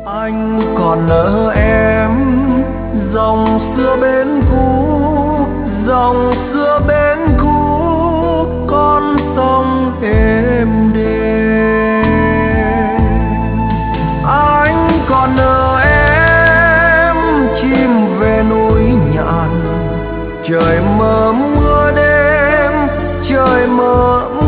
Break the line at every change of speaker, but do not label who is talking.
Anh còn nhớ em, dòng xưa bên cũ, dòng xưa bên cũ, con sông êm đềm. Anh còn nhớ em, chim về núi nhạn, trời mơ mưa đêm, trời mơ